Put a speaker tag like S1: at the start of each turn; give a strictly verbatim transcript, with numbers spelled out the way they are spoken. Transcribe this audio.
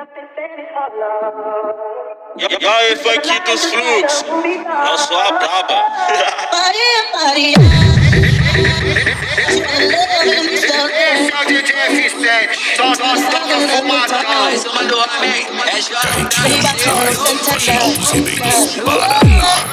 S1: E aí, funk dos fluxos, eu sou a braba.
S2: Maria, Maria.
S3: Esse é o D J F sete, só nós toca fumadão.
S2: Em cima do homem, é J.
S4: Shows e Vegas Paraná.